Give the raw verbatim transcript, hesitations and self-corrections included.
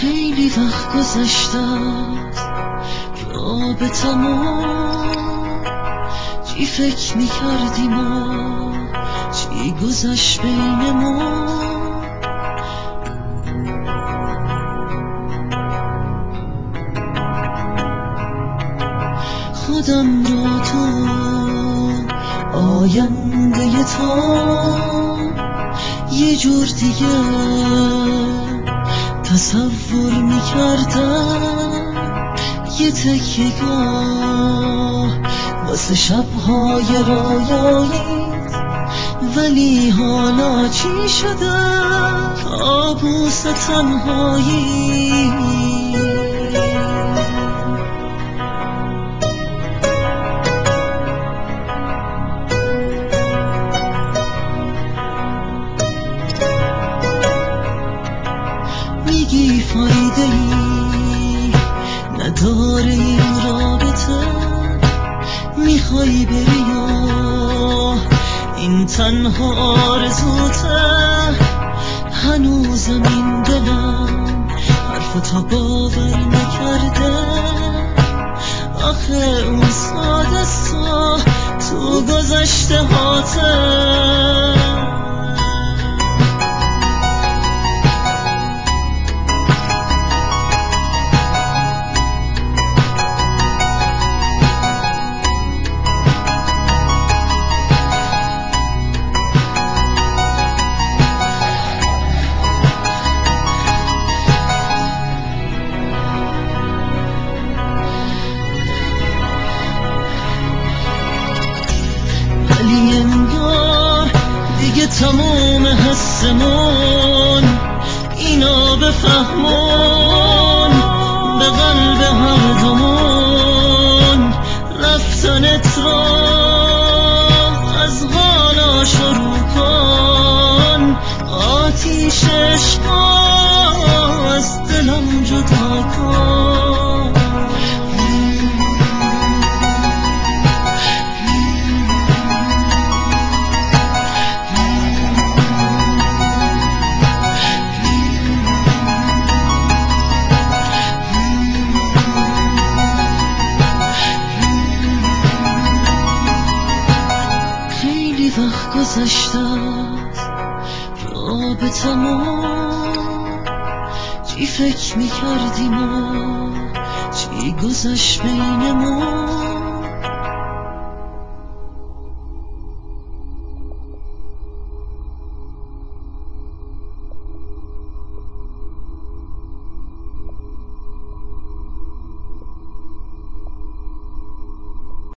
خیلی وقت گذشته است رابطمون، چی فکر میکردیم و چی گذشت بینمون. خودم رو تو آینده تا یه جور دیگه تصور میکردم، یه تکیه‌گاه واسه شب‌های رویاییت. ولی حالا چی شده؟ کابوس تنهایی. میگی فایده ای نداره این رابطه، میخوای بری یا این تنها آرزوته؟ هنوزم این دلم حرفتو باور نکرده، آخه اون ساده سا تو گذشته هاته. ولی انگار دیگه تموم حسمون، اینا بفهمون به قلب هر دومون. رفتنت را از حالا شروع کن، آتیش عشقا از دلم جدا کن. خیلی وقت گذشته است رابطمون، چی فکر میکردیم و چی گذشت بینمون.